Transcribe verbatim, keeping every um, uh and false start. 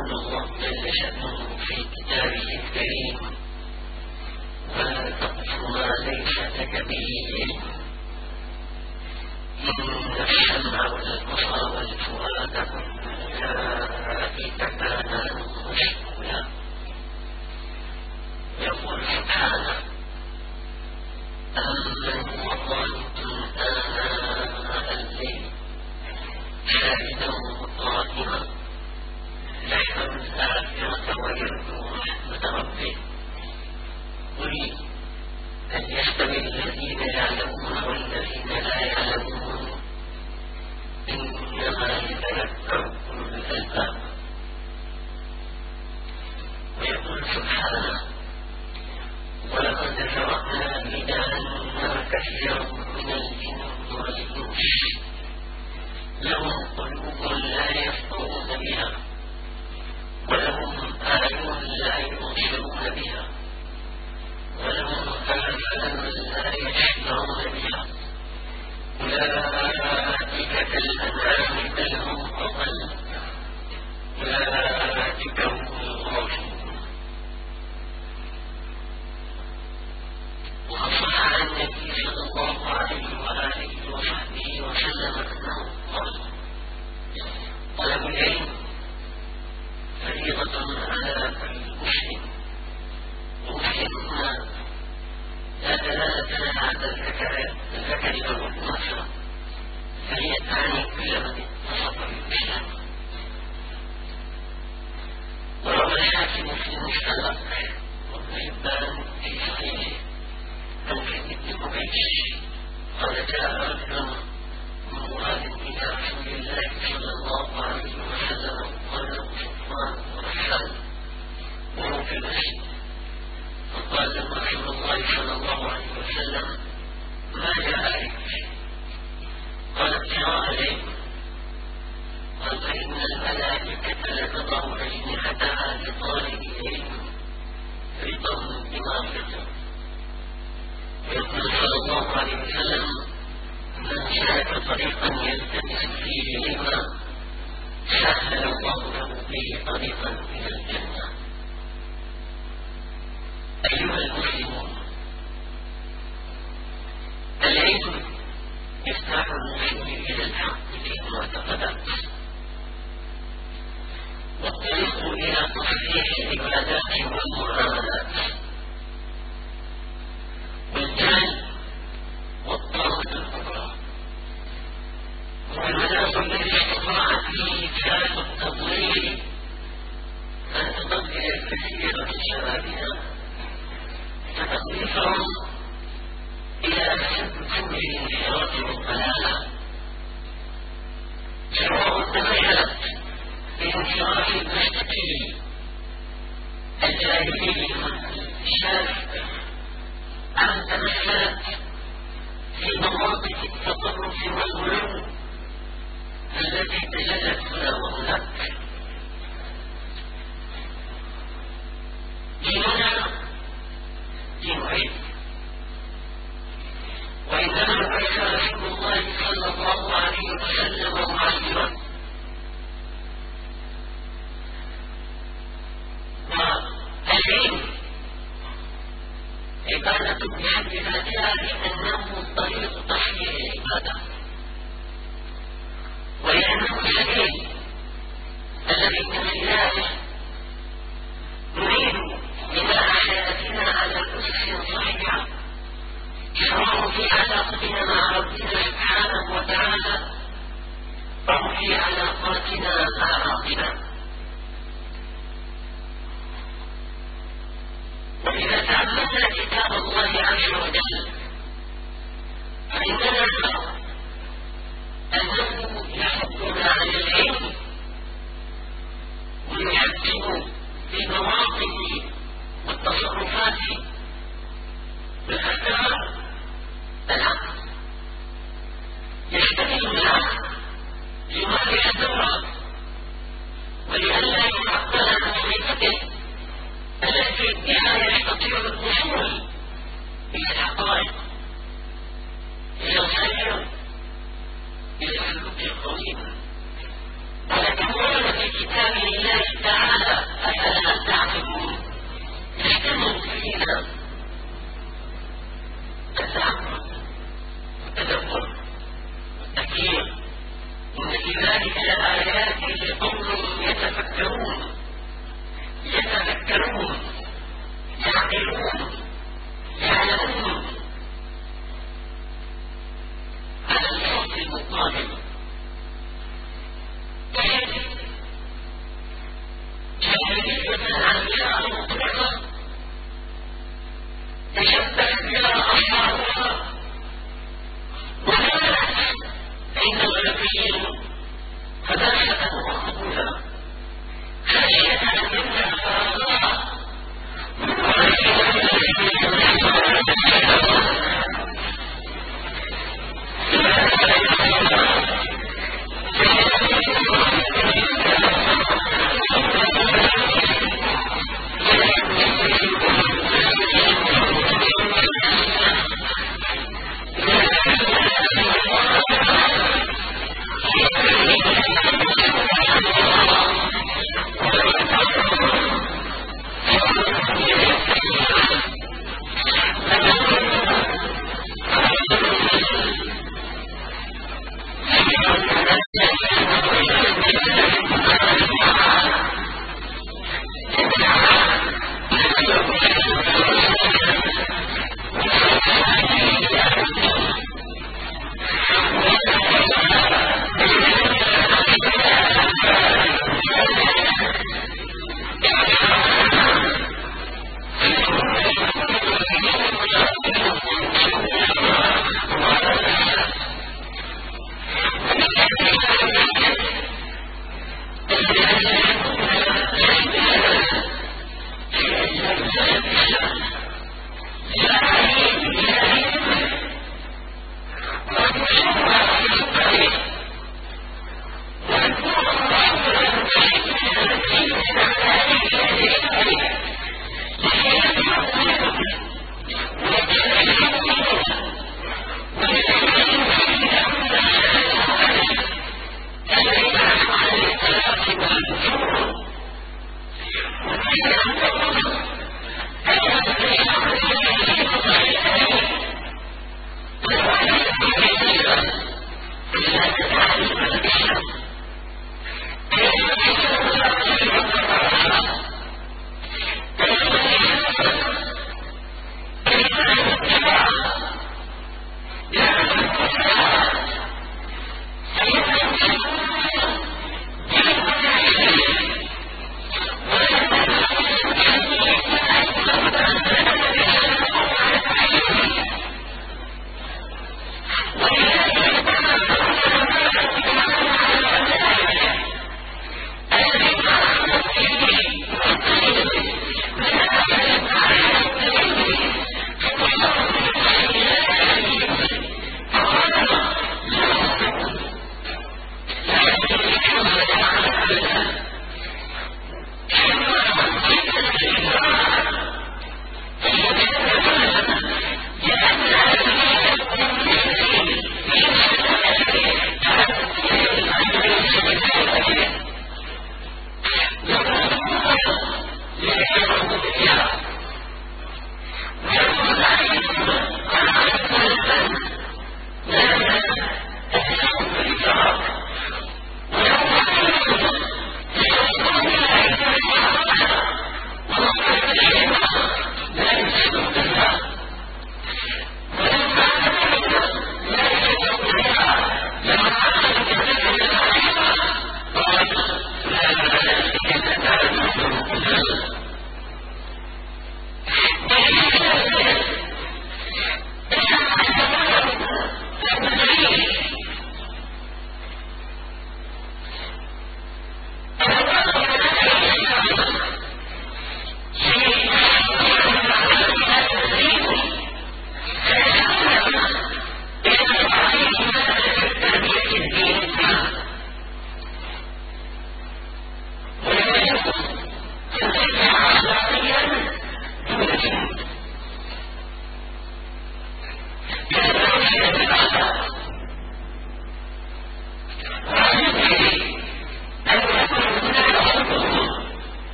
يقول الله جل شأنه في كتابه الكريم: ولا تقف ما ليس لك به علم إن السمع والبصر والفؤاد كل أولئك كان عنه مسؤولا. يقول سبحانه: أمن هو قانت آناء الليل شاهدا قائما يحذر الآخرة ويرجو رحمة ربه قل هل يستوي الذين يعلمون والذين لا يعلمون إنما يتذكر أولو الألباب. ويقول سبحانه: ولقد ذرأنا لجهنم كثيرا من الجن والإنس لهم قلوب لا يفقهون بها ولهم أعين لا يبصرون بها ولهم آذان لا يسمعون بها أولئك كالأنعام بل هم أضل أولئك هم الغافلون. وصح عن النبي صلى الله عليه وآله وصحبه وسلم أنه قال: طلب العلم فريضة على كل مسلم ومسلمنا لا دلالة لها على الذكر أو الأنثى، فهي تعني كل من اتصف بالإسلام. وروى الحاكم في المستدرك وابن حبان في صحيحه عن كعب بن قبيس قال: جاء رجل من مراد إلى رسول الله صلى الله عليه وسلم وقال له صفوان ورحال وهو في المسجد، فقال له رسول الله صلى الله عليه وسلم: ما جاء بك؟ قال: ابتغاء العلم. قال: فإن الملائكة لتضع أجنحتها لطالب العلم رضا بما يطلب. ويقول صلى الله عليه وسلم: من سلك طريقا يلتمس فيه علما سهل الله له به طريقا إلى الجنة. أيها المسلمون، العلم يفتح المسلم إلى الحق في المعتقدات، والطريق إلى تصحيح العبادات والمعاملات، والجهل والطاقة الكبرى هو المناخ الذي استطاع فيه فئات التضليل أن تضلل الكثير من شبابنا فتضيفهم إلى سبل الانحراف والضلالة، سواء تخيلت بانحراف المستقيم الجاهلي الشاذ أم تمثلت في مواقف التطرف والغلو التي تجلت هنا وهناك. ديننا دين علم، وإنما بعث رسول الله صلى الله عليه وسلم معلما، والعلم عبادة بحد ذاتها لأنه طريق تصحيح العبادة، ولأنه السبيل الذي من خلاله نريد بناء حياتنا على أسس صحيحة، سواء في علاقتنا مع ربنا سبحانه وتعالى أو في علاقاتنا مع ربنا. وإذا تأملنا كتاب الله عز وجل فإننا نرى أنه يحثنا على العلم ويحكم في مواقف والتصرفات والأفكار العقل، يستخدم العقل لما يحذره ولئلا يعطل عن طريقته التي بها يستطيع الوصول إلى الحقائق، إلى الخير، إلى السلوك القويم. ولكن ورد في كتاب الله تعالى الأنبياء المطلقة تشبهت بها أصحابها وكانت عند الغربيين قداسة وقبولا خشية أن يمنع فراغها